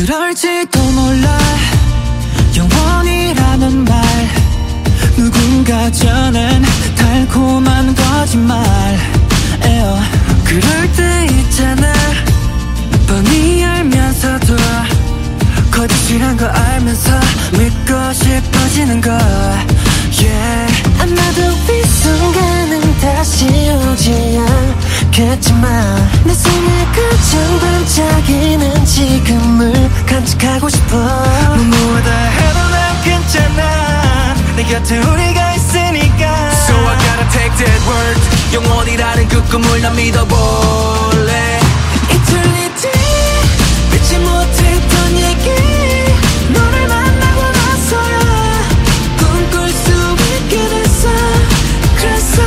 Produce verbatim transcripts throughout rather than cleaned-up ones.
그럴지도 몰라. 영원이라는 말 누군가 전한 달콤한 거짓말. 에어. 그럴 때 있잖아, 뻔히 알면서도 거짓이란 거 알면서 믿고 싶어지는 거. Yeah. 아마도 이 순간은 다시 오지 않겠지만 내 생에 그저 반짝이는 지금을 간직하고 싶어. 뭐뭐하다 해도 난 괜찮아, 내 곁에 우리가 있으니까. So I gotta take that word. 영원이라는 그 꿈을 난 믿어볼래. Eternity 믿지 못했던 얘기 너를 만나고 나서야 꿈꿀 수 있게 됐어. 그래서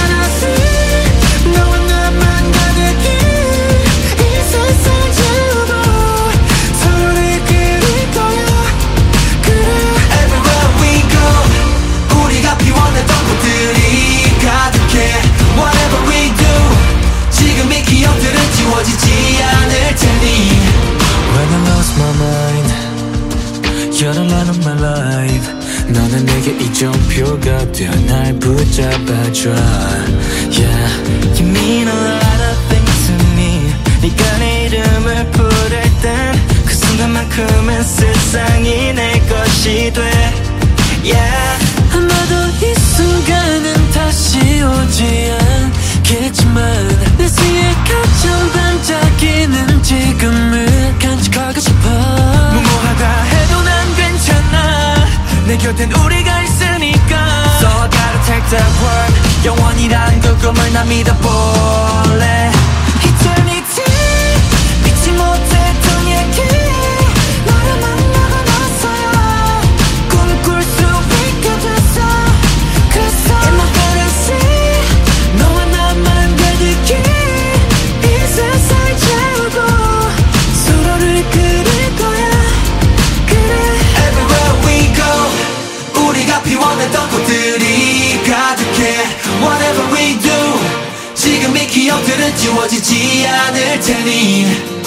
이제 너와 나만 가득히 이 세상 채우고 서로를 그릴 거야. 그래. Everywhere we go 우리가 피워냈던 곳들이 가득해. Whatever we do 지금 이 기억들은 지워지지 않을 테니. When I lost my mind You're the light of my life. 너는 내게 이정표가 되어 날 붙잡아줘. Yeah, you mean a lot of things to me. 네가 내 이름을 부를 땐 그 순간만큼은 세상이 내 것이 돼. Yeah. 아마도 이 순간은 다시 오지 않겠지만 내 생에 가장 반짝이는 지금을 간직하고 싶어. 뭐뭐하다 해도 난 괜찮아, 내 곁엔 우리가 있으니까. So I gotta take that word. 영원이란 그 꿈을 난 믿어볼래. Eternity 믿지 못했던 얘기 너를 만나고 나서야 꿈꿀 수 있게 됐어. 그래서 In my fantasy 너와 나만 가득히 이 세상을 채우고 서로를 그릴 거야. 그래. Everywhere we go 우리가 피워냈던 꽃들이 가득해. Whatever we do 지금 이 기억들은 지워지지 않을 테니.